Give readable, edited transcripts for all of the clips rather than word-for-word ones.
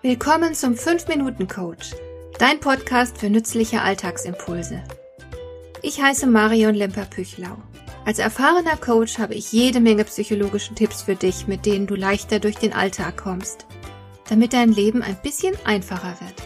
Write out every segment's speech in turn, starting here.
Willkommen zum 5-Minuten-Coach, dein Podcast für nützliche Alltagsimpulse. Ich heiße Marion Lemper-Püchlau. Als erfahrener Coach habe ich jede Menge psychologische Tipps für dich, mit denen du leichter durch den Alltag kommst, damit dein Leben ein bisschen einfacher wird.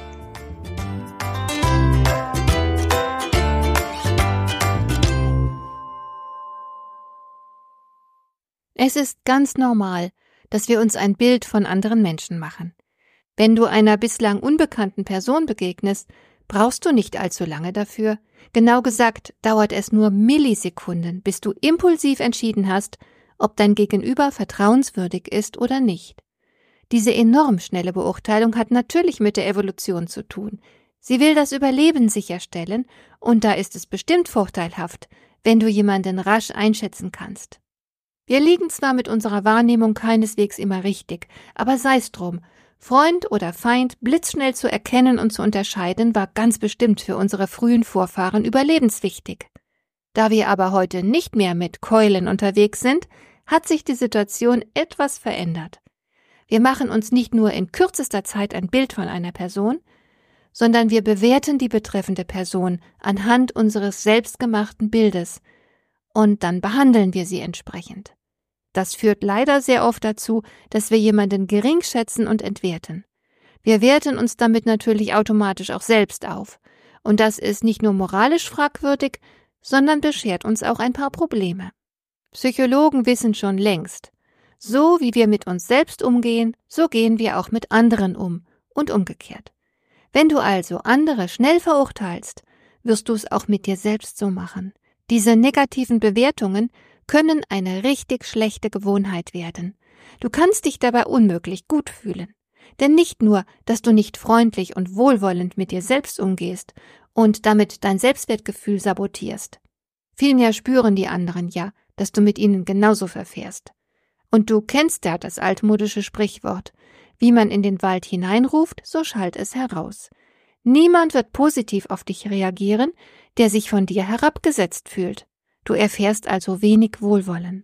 Es ist ganz normal, dass wir uns ein Bild von anderen Menschen machen. Wenn du einer bislang unbekannten Person begegnest, brauchst du nicht allzu lange dafür. Genau gesagt dauert es nur Millisekunden, bis du impulsiv entschieden hast, ob dein Gegenüber vertrauenswürdig ist oder nicht. Diese enorm schnelle Beurteilung hat natürlich mit der Evolution zu tun. Sie will das Überleben sicherstellen und da ist es bestimmt vorteilhaft, wenn du jemanden rasch einschätzen kannst. Wir liegen zwar mit unserer Wahrnehmung keineswegs immer richtig, aber sei's drum. Freund oder Feind blitzschnell zu erkennen und zu unterscheiden, war ganz bestimmt für unsere frühen Vorfahren überlebenswichtig. Da wir aber heute nicht mehr mit Keulen unterwegs sind, hat sich die Situation etwas verändert. Wir machen uns nicht nur in kürzester Zeit ein Bild von einer Person, sondern wir bewerten die betreffende Person anhand unseres selbstgemachten Bildes und dann behandeln wir sie entsprechend. Das führt leider sehr oft dazu, dass wir jemanden gering schätzen und entwerten. Wir werten uns damit natürlich automatisch auch selbst auf. Und das ist nicht nur moralisch fragwürdig, sondern beschert uns auch ein paar Probleme. Psychologen wissen schon längst, so wie wir mit uns selbst umgehen, so gehen wir auch mit anderen um und umgekehrt. Wenn du also andere schnell verurteilst, wirst du es auch mit dir selbst so machen. Diese negativen Bewertungen können eine richtig schlechte Gewohnheit werden. Du kannst dich dabei unmöglich gut fühlen. Denn nicht nur, dass du nicht freundlich und wohlwollend mit dir selbst umgehst und damit dein Selbstwertgefühl sabotierst. Vielmehr spüren die anderen ja, dass du mit ihnen genauso verfährst. Und du kennst ja das altmodische Sprichwort: Wie man in den Wald hineinruft, so schallt es heraus. Niemand wird positiv auf dich reagieren, der sich von dir herabgesetzt fühlt. Du erfährst also wenig Wohlwollen.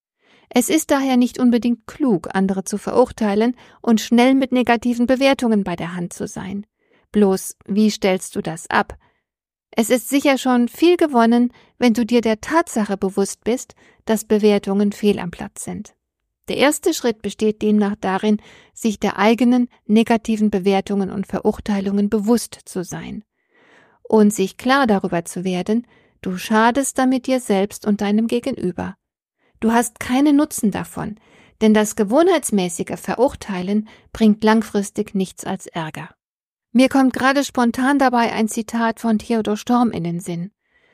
Es ist daher nicht unbedingt klug, andere zu verurteilen und schnell mit negativen Bewertungen bei der Hand zu sein. Bloß, wie stellst du das ab? Es ist sicher schon viel gewonnen, wenn du dir der Tatsache bewusst bist, dass Bewertungen fehl am Platz sind. Der erste Schritt besteht demnach darin, sich der eigenen negativen Bewertungen und Verurteilungen bewusst zu sein und sich klar darüber zu werden, du schadest damit dir selbst und deinem Gegenüber. Du hast keinen Nutzen davon, denn das gewohnheitsmäßige Verurteilen bringt langfristig nichts als Ärger. Mir kommt gerade spontan dabei ein Zitat von Theodor Storm in den Sinn.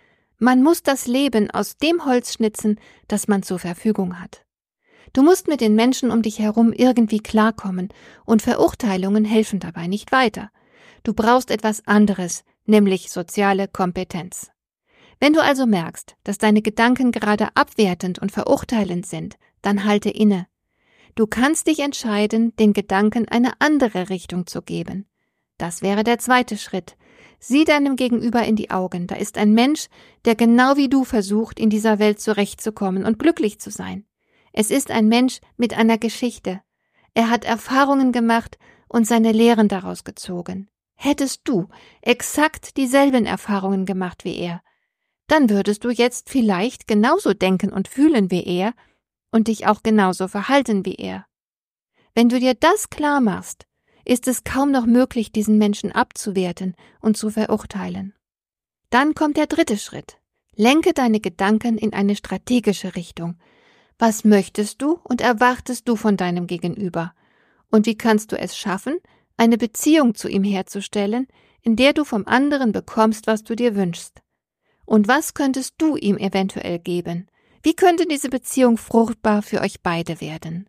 Man muss das Leben aus dem Holz schnitzen, das man zur Verfügung hat. Du musst mit den Menschen um dich herum irgendwie klarkommen und Verurteilungen helfen dabei nicht weiter. Du brauchst etwas anderes, nämlich soziale Kompetenz. Wenn du also merkst, dass deine Gedanken gerade abwertend und verurteilend sind, dann halte inne. Du kannst dich entscheiden, den Gedanken eine andere Richtung zu geben. Das wäre der zweite Schritt. Sieh deinem Gegenüber in die Augen. Da ist ein Mensch, der genau wie du versucht, in dieser Welt zurechtzukommen und glücklich zu sein. Es ist ein Mensch mit einer Geschichte. Er hat Erfahrungen gemacht und seine Lehren daraus gezogen. Hättest du exakt dieselben Erfahrungen gemacht wie er, dann würdest du jetzt vielleicht genauso denken und fühlen wie er und dich auch genauso verhalten wie er. Wenn du dir das klar machst, ist es kaum noch möglich, diesen Menschen abzuwerten und zu verurteilen. Dann kommt der dritte Schritt. Lenke deine Gedanken in eine strategische Richtung. Was möchtest du und erwartest du von deinem Gegenüber? Und wie kannst du es schaffen, eine Beziehung zu ihm herzustellen, in der du vom anderen bekommst, was du dir wünschst? Und was könntest du ihm eventuell geben? Wie könnte diese Beziehung fruchtbar für euch beide werden?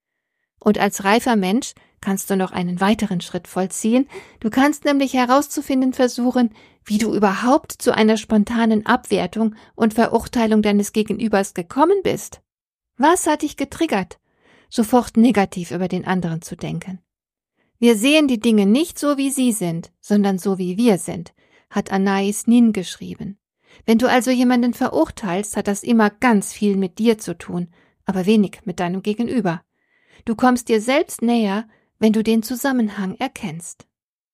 Und als reifer Mensch kannst du noch einen weiteren Schritt vollziehen. Du kannst nämlich herauszufinden versuchen, wie du überhaupt zu einer spontanen Abwertung und Verurteilung deines Gegenübers gekommen bist. Was hat dich getriggert, sofort negativ über den anderen zu denken? Wir sehen die Dinge nicht so, wie sie sind, sondern so, wie wir sind, hat Anais Nin geschrieben. Wenn du also jemanden verurteilst, hat das immer ganz viel mit dir zu tun, aber wenig mit deinem Gegenüber. Du kommst dir selbst näher, wenn du den Zusammenhang erkennst.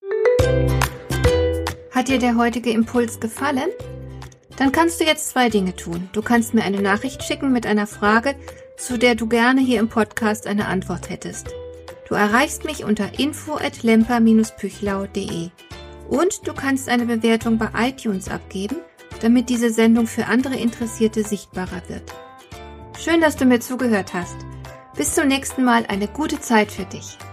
Hat dir der heutige Impuls gefallen? Dann kannst du jetzt 2 Dinge tun. Du kannst mir eine Nachricht schicken mit einer Frage, zu der du gerne hier im Podcast eine Antwort hättest. Du erreichst mich unter info@lemper-püchlau.de. Und du kannst eine Bewertung bei iTunes abgeben, damit diese Sendung für andere Interessierte sichtbarer wird. Schön, dass du mir zugehört hast. Bis zum nächsten Mal, eine gute Zeit für dich.